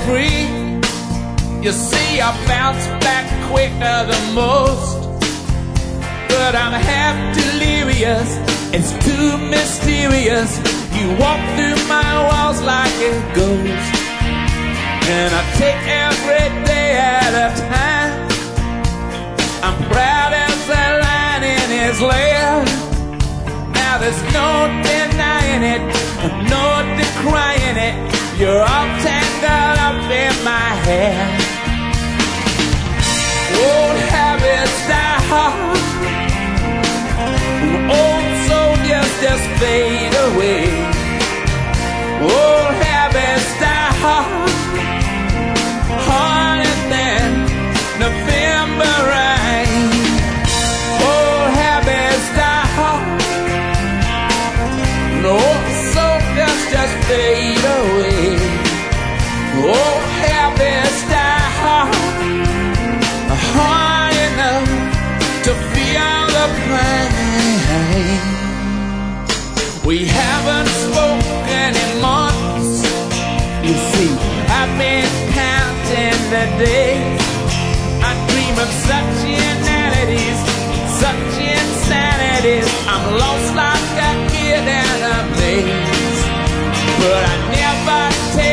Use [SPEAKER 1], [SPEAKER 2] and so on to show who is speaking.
[SPEAKER 1] free. You see, I bounce back quicker than most, but I'm half delirious. It's too mysterious. You walk through my walls like a ghost, and I take every day at a time. I'm proud as a lion in his lair. Now there's no denying it, no decrying it. You're all tangled up in my hair. Old habits die hard, old soldiers just fade away. Old habits die hard, harder than November rain. Old habits die hard, old soldiers just fade away. Old habits die hard, hard enough to feel the pain. We haven't spoken in months. You see, I've been counting the days. I dream of such inanities, such insanities. I'm lost like a kid in a maze, but I never take